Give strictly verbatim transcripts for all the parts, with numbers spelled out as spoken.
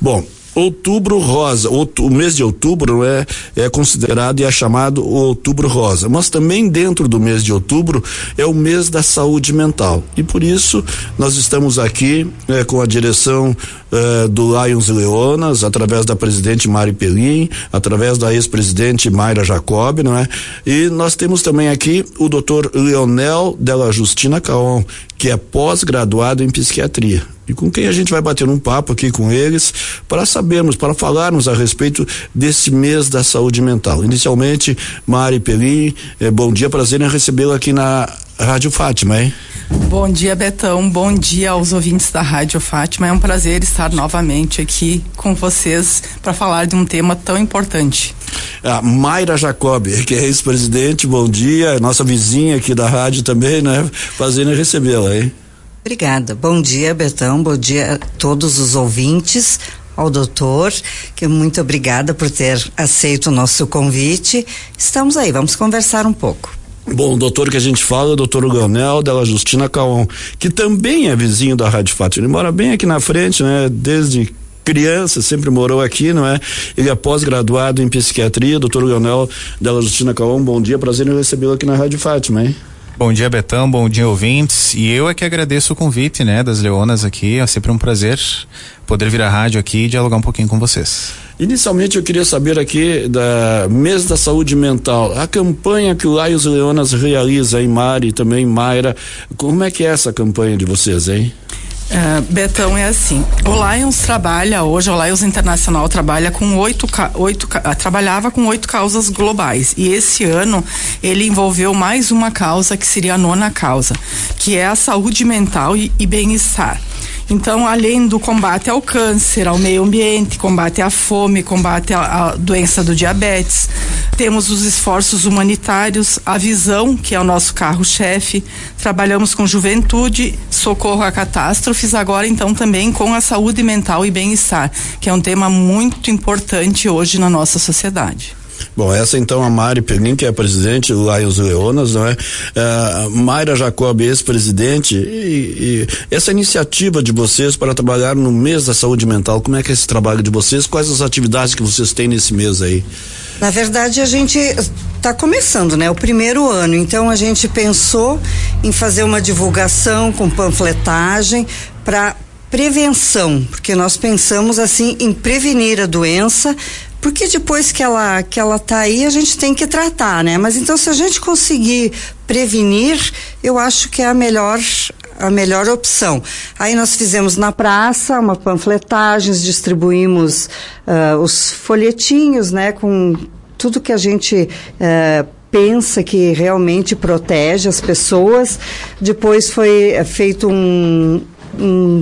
Bom, Outubro Rosa, o mês de outubro é, é considerado e é chamado o Outubro Rosa, mas também dentro do mês de outubro é o mês da saúde mental, e por isso nós estamos aqui é, com a direção é, do Lions e Leonas, através da presidente Mari Pelim, através da ex-presidente Mayra Jacob, não é? E nós temos também aqui o doutor Leonel Della Justina Caon, que é pós-graduado em psiquiatria, e com quem a gente vai bater um papo aqui com eles para sabermos, para falarmos a respeito desse mês da saúde mental. Inicialmente, Mari Pelim, eh, bom dia, prazer em recebê-la aqui na Rádio Fátima, hein? Bom dia, Betão, bom dia aos ouvintes da Rádio Fátima, é um prazer estar novamente aqui com vocês para falar de um tema tão importante. A Mayra Jacob, que é ex-presidente, bom dia, nossa vizinha aqui da rádio também, né? Prazer em recebê-la, hein? Obrigada. Bom dia, Betão. Bom dia a todos os ouvintes, ao doutor, que muito obrigada por ter aceito o nosso convite. Estamos aí, vamos conversar um pouco. Bom, o doutor que a gente fala é o doutor Leonel Della Justina Caon, que também é vizinho da Rádio Fátima. Ele mora bem aqui na frente, né? Desde criança, sempre morou aqui, não é? Ele é pós-graduado em psiquiatria. Doutor Leonel Della Justina Caon, bom dia, prazer em recebê-lo aqui na Rádio Fátima, hein? Bom dia, Betão, bom dia, ouvintes, e eu é que agradeço o convite, né, das Leonas aqui, é sempre um prazer poder vir à rádio aqui e dialogar um pouquinho com vocês. Inicialmente eu queria saber aqui da mês da saúde mental, a campanha que o Lions e Leonas realiza em Mari e também Mayra, como é que é essa campanha de vocês, hein? Uh, Betão, é assim, o Lions trabalha hoje, o Lions Internacional trabalha com oito, oito uh, trabalhava com oito causas globais, e esse ano ele envolveu mais uma causa que seria a nona causa, que é a saúde mental e, e bem-estar. Então, além do combate ao câncer, ao meio ambiente, combate à fome, combate à, à doença do diabetes, temos os esforços humanitários, a visão, que é o nosso carro-chefe, trabalhamos com juventude, socorro a catástrofes, agora então também com a saúde mental e bem-estar, que é um tema muito importante hoje na nossa sociedade. Bom, essa então a Mari Pelim, que é a presidente do Lions e Leonas, não é? Uh, Mayra Jacob, ex-presidente, e, e essa iniciativa de vocês para trabalhar no mês da saúde mental, como é que é esse trabalho de vocês? Quais as atividades que vocês têm nesse mês aí? Na verdade, a gente está começando, né? O primeiro ano, então a gente pensou em fazer uma divulgação com panfletagem para prevenção, porque nós pensamos assim em prevenir a doença, porque depois que ela que ela tá aí, a gente tem que tratar, né? Mas então, se a gente conseguir prevenir, eu acho que é a melhor a melhor opção. Aí nós fizemos na praça uma panfletagem, distribuímos uh, os folhetinhos, né? Com tudo que a gente uh, pensa que realmente protege as pessoas. Depois foi feito um, um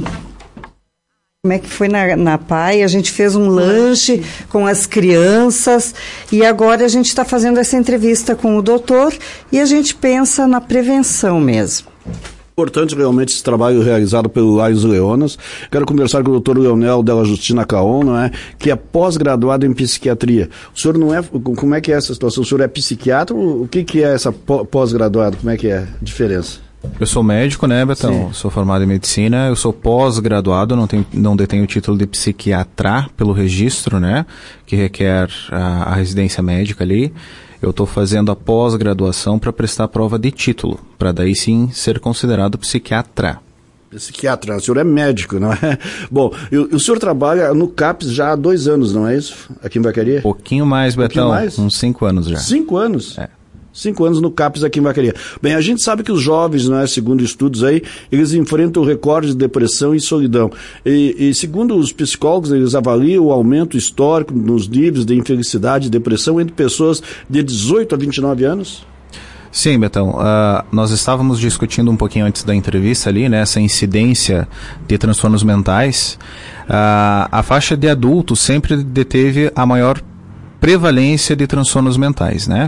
como é que foi na, na P A I? A gente fez um lanche com as crianças e agora a gente está fazendo essa entrevista com o doutor e a gente pensa na prevenção mesmo. Importante realmente esse trabalho realizado pelo Lions e Leonas. Quero conversar com o doutor Leonel Della Justina Caon, não é? Que é pós-graduado em psiquiatria. O senhor não é, como é que é essa situação? O senhor é psiquiatra? O que que é essa pós-graduado? Como é que é a diferença? Eu sou médico, né, Betão? Sim. Sou formado em medicina, eu sou pós-graduado, não, tenho, não detenho o título de psiquiatra pelo registro, né, que requer a, a residência médica ali. Eu estou fazendo a pós-graduação para prestar a prova de título, para daí sim ser considerado psiquiatra. Psiquiatra, o senhor é médico, não é? Bom, e, o senhor trabalha no CAPS já há dois anos, não é isso? Aqui em Vacaria? Pouquinho mais, Betão, Pouquinho mais? uns cinco anos já. Cinco anos? É. Cinco anos no CAPS aqui em Vacaria. Bem, a gente sabe que os jovens, né, segundo estudos aí, eles enfrentam recordes de depressão e solidão. E, e segundo os psicólogos, eles avaliam o aumento histórico nos níveis de infelicidade e depressão entre pessoas de dezoito a vinte e nove anos. Sim, Betão, uh, nós estávamos discutindo um pouquinho antes da entrevista ali, né, essa incidência de transtornos mentais. Uh, a faixa de adultos sempre deteve a maior prevalência de transtornos mentais, né?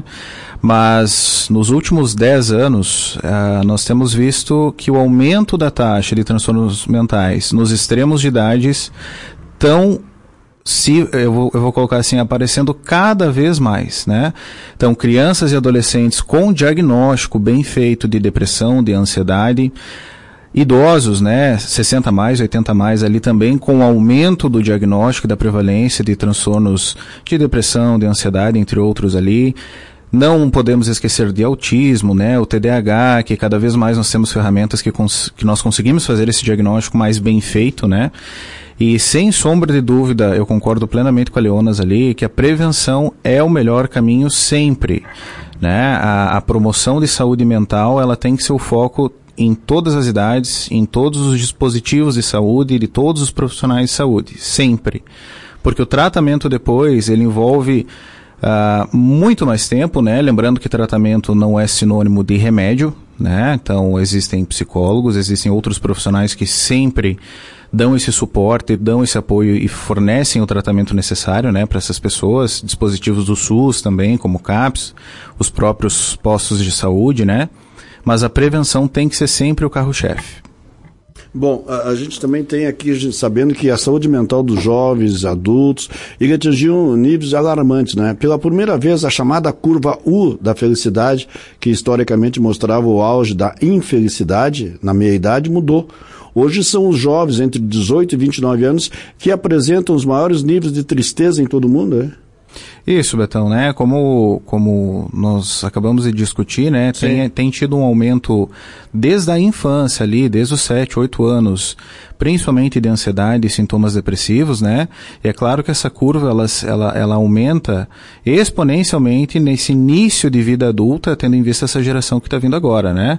Mas nos últimos dez anos, uh, nós temos visto que o aumento da taxa de transtornos mentais nos extremos de idades estão, se, eu, vou, eu vou colocar assim, aparecendo cada vez mais, né? Então, crianças e adolescentes com diagnóstico bem feito de depressão, de ansiedade, Idosos, né, sessenta mais, oitenta mais, ali também com o aumento do diagnóstico da prevalência de transtornos de depressão, de ansiedade, entre outros ali. Não podemos esquecer de autismo, né, o T D A H, que cada vez mais nós temos ferramentas que, cons- que nós conseguimos fazer esse diagnóstico mais bem feito, né. E sem sombra de dúvida, eu concordo plenamente com a Leonas ali, que a prevenção é o melhor caminho sempre, né. A, a promoção de saúde mental, ela tem que ser o foco em todas as idades, em todos os dispositivos de saúde, de todos os profissionais de saúde, sempre. Porque o tratamento depois, ele envolve uh, muito mais tempo, né? Lembrando que tratamento não é sinônimo de remédio, né? Então, existem psicólogos, existem outros profissionais que sempre dão esse suporte, dão esse apoio e fornecem o tratamento necessário, né, para essas pessoas, dispositivos do SUS também, como o CAPS, os próprios postos de saúde, né? Mas a prevenção tem que ser sempre o carro-chefe. Bom, a, a gente também tem aqui, sabendo que a saúde mental dos jovens, adultos, ele atingiu níveis alarmantes, né? Pela primeira vez, a chamada curva U da felicidade, que historicamente mostrava o auge da infelicidade na meia-idade, mudou. Hoje são os jovens entre dezoito e vinte e nove anos que apresentam os maiores níveis de tristeza em todo o mundo, né? Isso, Betão, né? Como, como nós acabamos de discutir, né? Tem, tem tido um aumento desde a infância ali, desde os sete, oito anos, principalmente de ansiedade e sintomas depressivos, né? E é claro que essa curva, ela, ela, ela aumenta exponencialmente nesse início de vida adulta, tendo em vista essa geração que está vindo agora, né?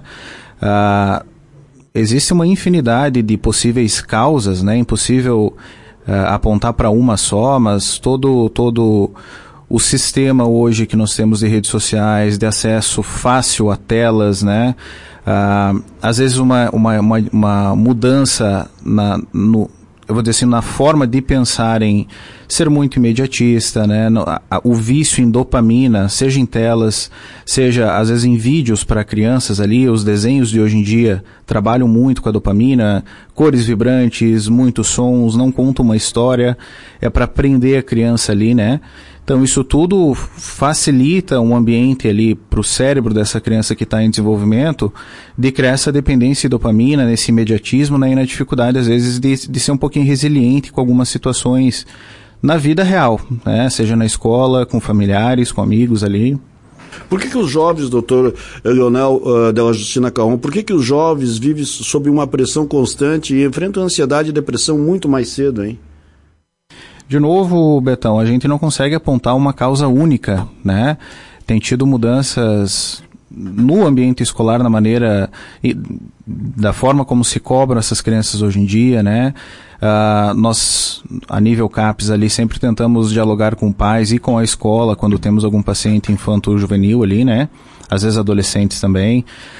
Ah, existe uma infinidade de possíveis causas, né? Impossível Uh, apontar para uma só, mas todo, todo o sistema hoje que nós temos de redes sociais, de acesso fácil a telas, né? Uh, às vezes uma, uma, uma, uma mudança na, no, eu vou dizer assim, na forma de pensar em ser muito imediatista, né? No, a, o vício em dopamina, seja em telas, seja às vezes em vídeos para crianças ali, os desenhos de hoje em dia trabalham muito com a dopamina, cores vibrantes, muitos sons, não contam uma história, é para prender a criança ali, né? Então isso tudo facilita um ambiente ali para o cérebro dessa criança que está em desenvolvimento de criar essa dependência de dopamina, nesse imediatismo, né, e na dificuldade às vezes de, de ser um pouquinho resiliente com algumas situações na vida real, né? Seja na escola, com familiares, com amigos ali. Por que que os jovens, doutor Leonel uh, Della Justina Caron, por que que os jovens vivem sob uma pressão constante e enfrentam ansiedade e depressão muito mais cedo, hein? De novo, Betão, a gente não consegue apontar uma causa única, né? Tem tido mudanças no ambiente escolar, na maneira, da forma como se cobram essas crianças hoje em dia, né? Uh, nós, a nível CAPS ali, sempre tentamos dialogar com pais e com a escola quando temos algum paciente infanto-juvenil ali, né? Às vezes adolescentes também,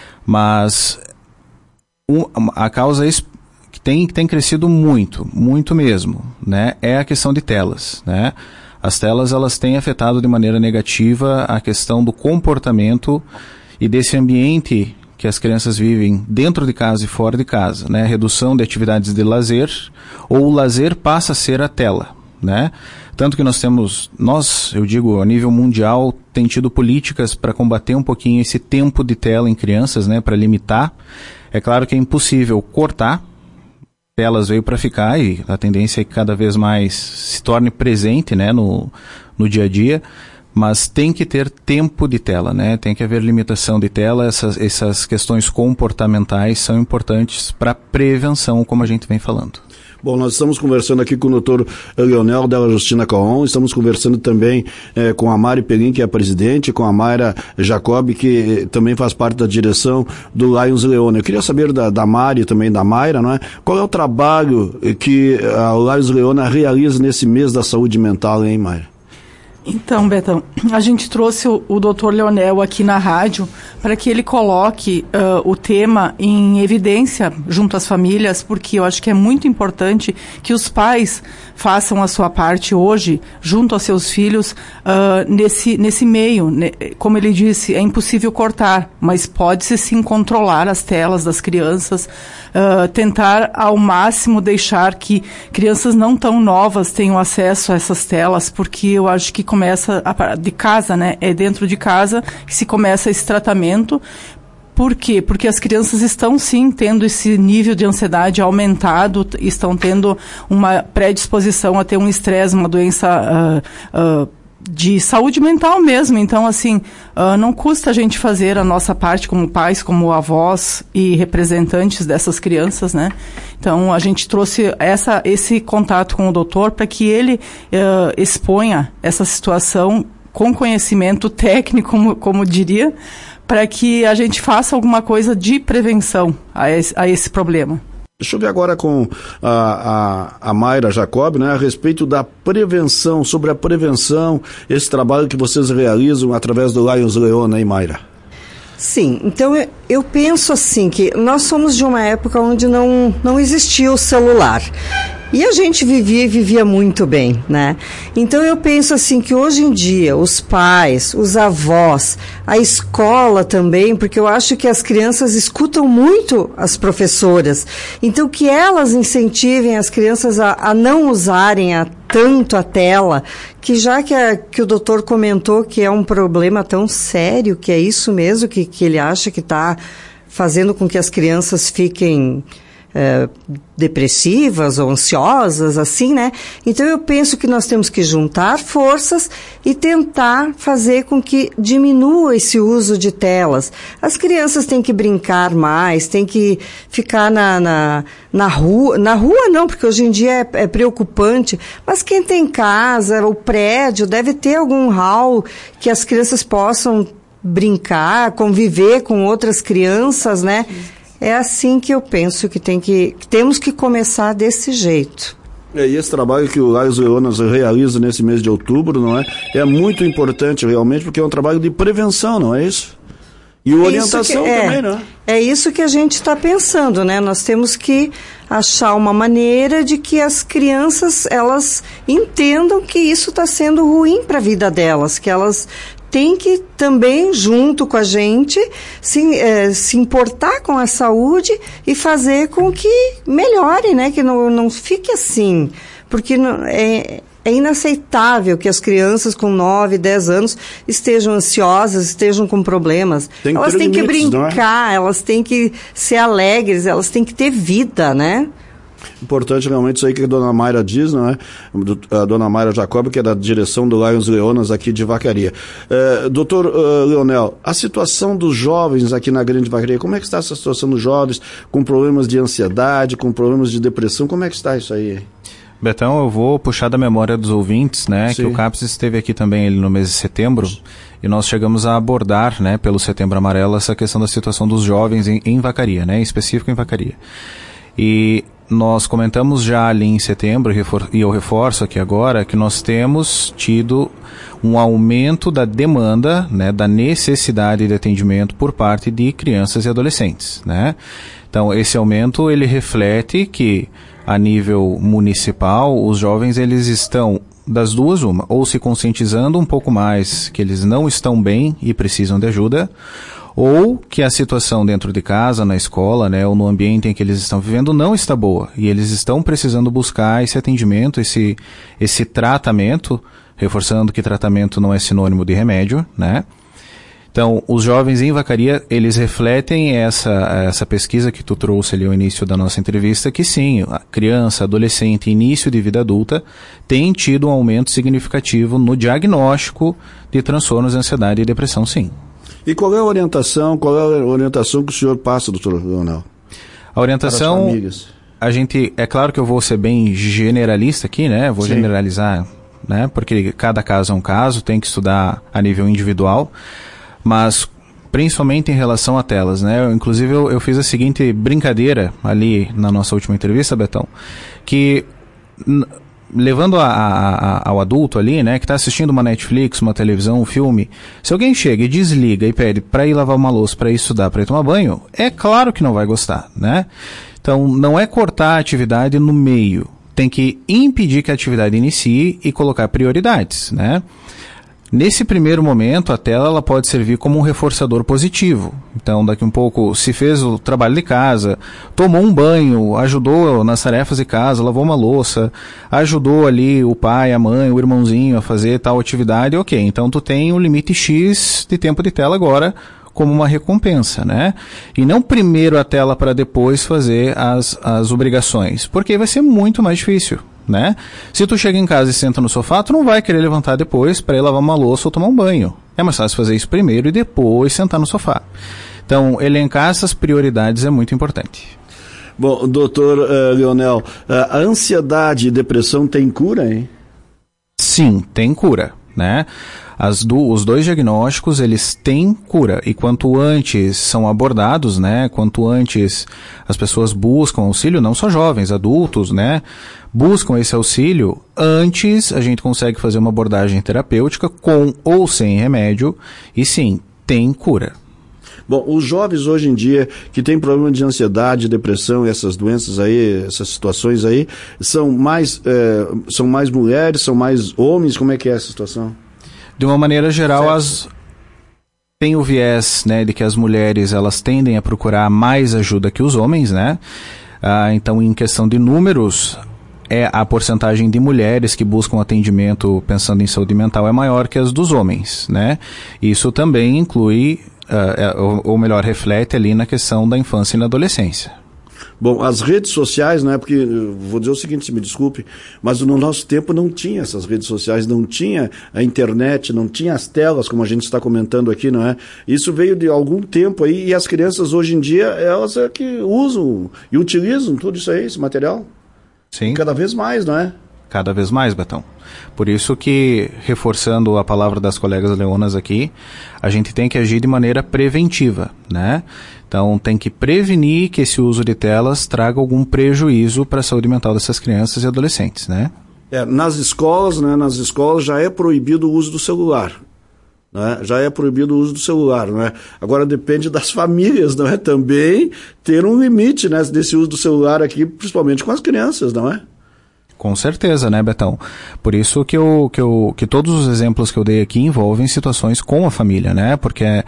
mas um, a causa que tem, que tem crescido muito, muito mesmo, né? É a questão de telas, né? As telas, elas têm afetado de maneira negativa a questão do comportamento e desse ambiente que as crianças vivem dentro de casa e fora de casa, né? Redução de atividades de lazer, ou o lazer passa a ser a tela, né? Tanto que nós temos, nós, eu digo, a nível mundial, tem tido políticas para combater um pouquinho esse tempo de tela em crianças, né? Para limitar. É claro que é impossível cortar, telas veio para ficar e a tendência é que cada vez mais se torne presente, né? No, no dia a dia. Mas tem que ter tempo de tela, né? Tem que haver limitação de tela. Essas, essas questões comportamentais são importantes para prevenção, como a gente vem falando. Bom, nós estamos conversando aqui com o doutor Leonel Della Justina Caron, estamos conversando também eh, com a Mari Pelim, que é a presidente, com a Mayra Jacob, que eh, também faz parte da direção do Lions Leone. Eu queria saber da, da Mari e também da Mayra, não é? Qual é o trabalho que a Lions Leone realiza nesse mês da saúde mental, hein, Mayra? Então, Betão, a gente trouxe o, o doutor Leonel aqui na rádio para que ele coloque uh, o tema em evidência junto às famílias, porque eu acho que é muito importante que os pais façam a sua parte hoje, junto aos seus filhos, uh, nesse, nesse meio. Né? Como ele disse, é impossível cortar, mas pode-se sim controlar as telas das crianças, uh, tentar ao máximo deixar que crianças não tão novas tenham acesso a essas telas, porque eu acho que começa a, de casa, né? É dentro de casa que se começa esse tratamento Por quê? Porque as crianças estão sim tendo esse nível de ansiedade aumentado, estão tendo uma predisposição a ter um estresse, uma doença uh, uh, de saúde mental mesmo. Então, assim, uh, não custa a gente fazer a nossa parte como pais, como avós e representantes dessas crianças, né? Então, a gente trouxe essa, esse contato com o doutor para que ele uh, exponha essa situação com conhecimento técnico, como, como diria, para que a gente faça alguma coisa de prevenção a esse, a esse problema. Deixa eu ver agora com a, a, a Mayra Jacob, né, a respeito da prevenção, sobre a prevenção, esse trabalho que vocês realizam através do Lions Leona, hein, Mayra? Sim, então eu, eu penso assim, que nós somos de uma época onde não, não existia o celular. E a gente vivia e vivia muito bem, né? Então eu penso assim que hoje em dia os pais, os avós, a escola também, porque eu acho que as crianças escutam muito as professoras. Então que elas incentivem as crianças a, a não usarem a, tanto a tela, que já que, a, que o doutor comentou que é um problema tão sério, que é isso mesmo que, que ele acha que está fazendo com que as crianças fiquem... É, depressivas ou ansiosas, assim, né? Então eu penso que nós temos que juntar forças e tentar fazer com que diminua esse uso de telas. As crianças têm que brincar mais, têm que ficar na, na, na rua, na rua não, porque hoje em dia é, é preocupante, mas quem tem casa, o prédio, deve ter algum hall que as crianças possam brincar, conviver com outras crianças, né? É assim que eu penso que, tem que, que temos que começar desse jeito. É, e esse trabalho que o Lions Leonas realiza nesse mês de outubro, não é? É muito importante realmente, porque é um trabalho de prevenção, não é isso? E orientação que, é, também, não é? É isso que a gente está pensando, né? Nós temos que achar uma maneira de que as crianças, elas entendam que isso está sendo ruim para a vida delas, que elas têm que também, junto com a gente, se, é, se importar com a saúde e fazer com que melhore, né? Que não, não fique assim, porque não, é... É inaceitável que as crianças com nove, dez anos estejam ansiosas, estejam com problemas. Tem que elas têm que limites, brincar, é? Elas têm que ser alegres, elas têm que ter vida, né? Importante realmente isso aí que a dona Mayra diz, não é? A dona Mayra Jacob, que é da direção do Lions Leonas aqui de Vacaria. É, doutor uh, Leonel, a situação dos jovens aqui na Grande Vacaria, como é que está essa situação dos jovens com problemas de ansiedade, com problemas de depressão? Como é que está isso aí? Betão, eu vou puxar da memória dos ouvintes, né, Sim. que o CAPES esteve aqui também ele, no mês de setembro, e nós chegamos a abordar, né, pelo Setembro Amarelo, essa questão da situação dos jovens em, em Vacaria, né, em específico em Vacaria. E nós comentamos já ali em setembro, e eu reforço aqui agora, que nós temos tido um aumento da demanda, né, da necessidade de atendimento por parte de crianças e adolescentes, né. Então, esse aumento, ele reflete que a nível municipal, os jovens eles estão das duas uma, ou se conscientizando um pouco mais que eles não estão bem e precisam de ajuda, ou que a situação dentro de casa, na escola, né, ou no ambiente em que eles estão vivendo não está boa e eles estão precisando buscar esse atendimento, esse, esse tratamento, reforçando que tratamento não é sinônimo de remédio, né? Então, os jovens em Vacaria, eles refletem essa, essa pesquisa que tu trouxe ali ao início da nossa entrevista, que sim, a criança, adolescente, início de vida adulta, tem tido um aumento significativo no diagnóstico de transtornos de ansiedade e depressão, sim. E qual é a orientação, qual é a orientação que o senhor passa, doutor Leonel? A orientação, a gente, é claro que eu vou ser bem generalista aqui, né, vou sim. generalizar, né, porque cada caso é um caso, tem que estudar a nível individual, mas principalmente em relação a telas, né? Eu, inclusive eu, eu fiz a seguinte brincadeira ali na nossa última entrevista, Betão, que n- levando a, a, a, ao adulto ali, né, que está assistindo uma Netflix, uma televisão, um filme, se alguém chega e desliga e pede para ir lavar uma louça, para ir estudar, para ir tomar banho, é claro que não vai gostar, né? Então não é cortar a atividade no meio, tem que impedir que a atividade inicie e colocar prioridades, né? Nesse primeiro momento, a tela ela pode servir como um reforçador positivo. Então, daqui um pouco, se fez o trabalho de casa, tomou um banho, ajudou nas tarefas de casa, lavou uma louça, ajudou ali o pai, a mãe, o irmãozinho a fazer tal atividade, ok. Então, tu tem um limite X de tempo de tela agora, como uma recompensa, né? E não primeiro a tela para depois fazer as, as obrigações, porque vai ser muito mais difícil, né? Se tu chega em casa e senta no sofá, tu não vai querer levantar depois para ir lavar uma louça ou tomar um banho. É mais fácil fazer isso primeiro e depois sentar no sofá. Então, elencar essas prioridades é muito importante. Bom, doutor uh, Leonel, uh, a ansiedade e depressão tem cura, hein? Sim, tem cura, né? As do, os dois diagnósticos, eles têm cura, e quanto antes são abordados, né, quanto antes as pessoas buscam auxílio, não só jovens, adultos, né, buscam esse auxílio, antes a gente consegue fazer uma abordagem terapêutica com ou sem remédio, e sim, tem cura. Bom, os jovens hoje em dia que têm problema de ansiedade, depressão, essas doenças aí, essas situações aí, são mais, é, são mais mulheres, são mais homens, como é que é essa situação? De uma maneira geral, as, tem o viés, né, de que as mulheres elas tendem a procurar mais ajuda que os homens, né? Ah, então, em questão de números, é a porcentagem de mulheres que buscam atendimento pensando em saúde mental é maior que as dos homens, né? Isso também inclui, uh, ou, ou melhor, reflete ali na questão da infância e na adolescência. Bom, as redes sociais, né, porque, vou dizer o seguinte, se me desculpe, mas no nosso tempo não tinha essas redes sociais, não tinha a internet, não tinha as telas, como a gente está comentando aqui, não é? Isso veio de algum tempo aí, e as crianças hoje em dia, elas é que usam e utilizam tudo isso aí, esse material. Sim. Cada vez mais, não é? Cada vez mais, Betão. Por isso que, reforçando a palavra das colegas leonas aqui, a gente tem que agir de maneira preventiva, né? Então, tem que prevenir que esse uso de telas traga algum prejuízo para a saúde mental dessas crianças e adolescentes, né? É, nas escolas, né, nas escolas já é proibido o uso do celular, né? Já é proibido o uso do celular, né? Agora depende das famílias, não é? Também ter um limite, né, desse uso do celular aqui, principalmente com as crianças, não é? Com certeza, né, Betão? Por isso que, eu, que, eu, que todos os exemplos que eu dei aqui envolvem situações com a família, né? Porque é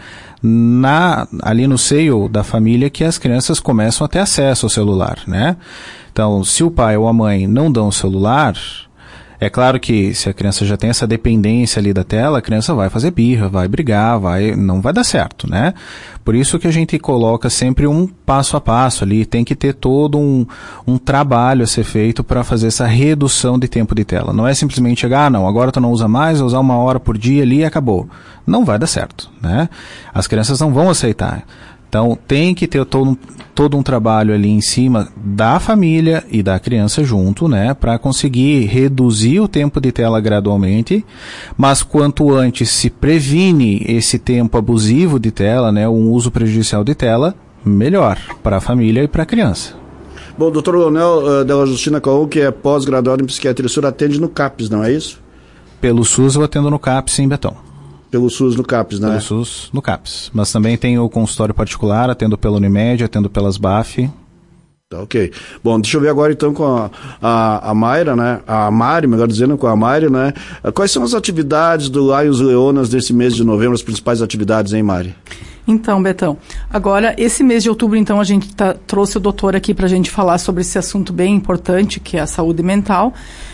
na, ali no seio da família que as crianças começam a ter acesso ao celular, né? Então, se o pai ou a mãe não dão o celular, é claro que se a criança já tem essa dependência ali da tela, a criança vai fazer birra, vai brigar, vai, não vai dar certo, né? Por isso que a gente coloca sempre um passo a passo ali, tem que ter todo um, um trabalho a ser feito para fazer essa redução de tempo de tela. Não é simplesmente chegar, ah, não, agora tu não usa mais, usar uma hora por dia ali e acabou. Não vai dar certo, né? As crianças não vão aceitar. Então, tem que ter todo um, todo um trabalho ali em cima da família e da criança junto, né, para conseguir reduzir o tempo de tela gradualmente, mas quanto antes se previne esse tempo abusivo de tela, né, um uso prejudicial de tela, melhor para a família e para a criança. Bom, doutor Leonel uh, Della Justina Caon, que é pós-graduado em psiquiatria, o senhor atende no CAPS, não é isso? Pelo SUS eu atendo no CAPS em Betão. Pelo SUS no CAPS, né? Pelo SUS no CAPS. Mas também tem o consultório particular, atendo pela Unimed, atendo pelas B A F. Tá, ok. Bom, deixa eu ver agora então com a, a, a Mayra, né? A Mari, melhor dizendo, com a Mari, né? Quais são as atividades do Lions Leonas desse mês de novembro, as principais atividades, hein, Mari? Então, Betão, agora esse mês de outubro, então, a gente tá, trouxe o doutor aqui para a gente falar sobre esse assunto bem importante, que é a saúde mental.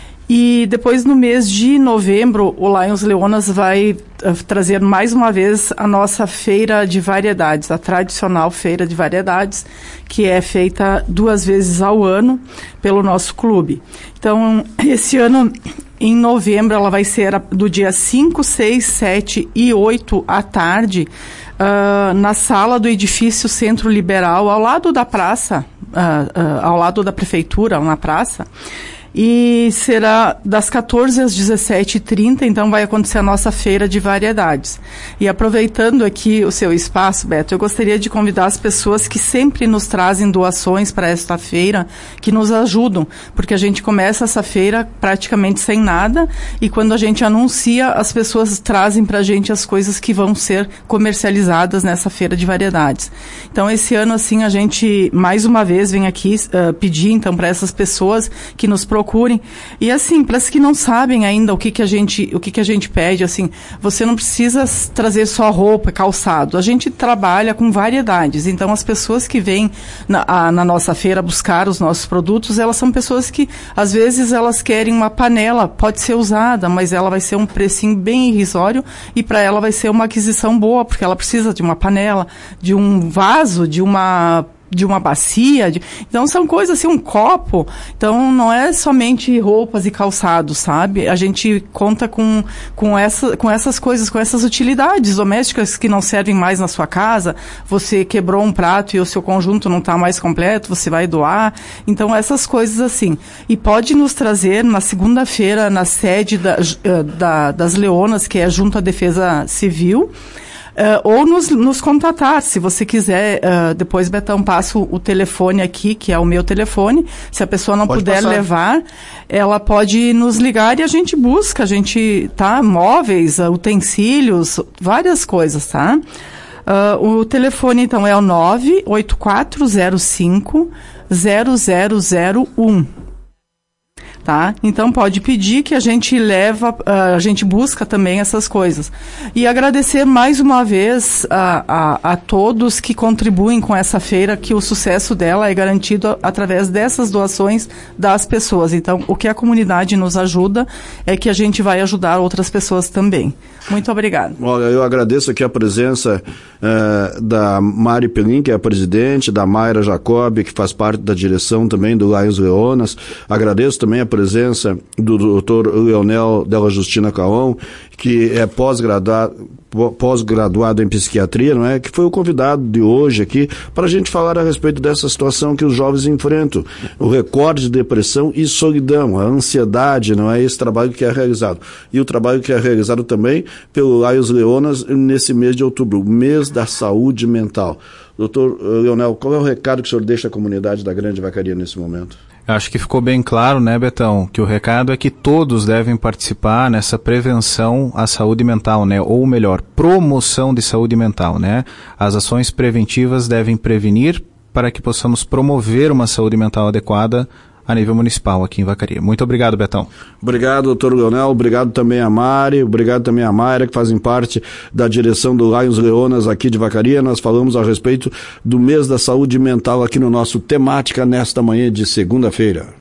E depois, no mês de novembro, o Lions Leonas vai uh, trazer mais uma vez a nossa feira de variedades, a tradicional feira de variedades, que é feita duas vezes ao ano pelo nosso clube. Então, esse ano, em novembro, ela vai ser do dia cinco, seis, sete e oito à tarde, uh, na sala do edifício Centro Liberal, ao lado da praça, uh, uh, ao lado da prefeitura, na praça. E será das quatorze às dezessete e trinta, então vai acontecer a nossa feira de variedades. E aproveitando aqui o seu espaço, Beto, eu gostaria de convidar as pessoas que sempre nos trazem doações para esta feira, que nos ajudam, porque a gente começa essa feira praticamente sem nada, e quando a gente anuncia, as pessoas trazem para a gente as coisas que vão ser comercializadas nessa feira de variedades. Então, esse ano, assim, a gente, mais uma vez, vem aqui uh, pedir, então, para essas pessoas que nos procuram procurem. E assim, para as que não sabem ainda o que que a gente, o que que a gente pede, assim, você não precisa trazer só roupa, calçado. A gente trabalha com variedades. Então, as pessoas que vêm na, a, na nossa feira buscar os nossos produtos, elas são pessoas que, às vezes, elas querem uma panela, pode ser usada, mas ela vai ser um precinho bem irrisório e para ela vai ser uma aquisição boa, porque ela precisa de uma panela, de um vaso, de uma de uma bacia, de... então são coisas assim, um copo, então não é somente roupas e calçados, sabe? A gente conta com, com, essa, com essas coisas, com essas utilidades domésticas que não servem mais na sua casa, você quebrou um prato e o seu conjunto não está mais completo, você vai doar, então essas coisas assim. E pode nos trazer na segunda-feira na sede da, da, das Leonas, que é junto à Defesa Civil, Uh, ou nos, nos contatar, se você quiser, uh, depois, Betão, passo o telefone aqui, que é o meu telefone, se a pessoa não pode puder passar. levar, ela pode nos ligar e a gente busca, a gente, tá, móveis, uh, utensílios, várias coisas, tá? Uh, o telefone, então, é o nove oito quatro zero cinco zero zero zero um. Tá? Então pode pedir que a gente leva, uh, a gente busca também essas coisas. E agradecer mais uma vez a, a, a todos que contribuem com essa feira, que o sucesso dela é garantido através dessas doações das pessoas. Então, o que a comunidade nos ajuda é que a gente vai ajudar outras pessoas também. Muito obrigada. Olha, eu agradeço aqui a presença uh, da Mari Pelin, que é a presidente, da Mayra Jacob, que faz parte da direção também do Lions Leonas. Agradeço também a presença do doutor Leonel Della Justina Caon, que é pós-graduado, pós-graduado em psiquiatria, não é? Que foi o convidado de hoje aqui para a gente falar a respeito dessa situação que os jovens enfrentam, o recorde de depressão e solidão, a ansiedade, não é? Esse trabalho que é realizado. E o trabalho que é realizado também pelo Lions Leonas nesse mês de outubro, o mês da saúde mental. Doutor Leonel, qual é o recado que o senhor deixa à comunidade da Grande Vacaria nesse momento? Acho que ficou bem claro, né, Betão, que o recado é que todos devem participar nessa prevenção à saúde mental, né, ou melhor, promoção de saúde mental, né. As ações preventivas devem prevenir para que possamos promover uma saúde mental adequada a nível municipal aqui em Vacaria. Muito obrigado, Betão. Obrigado, doutor Leonel. Obrigado também a Mari. Obrigado também a Mayra, que fazem parte da direção do Lions Leonas aqui de Vacaria. Nós falamos a respeito do mês da saúde mental aqui no nosso Temática nesta manhã de segunda-feira.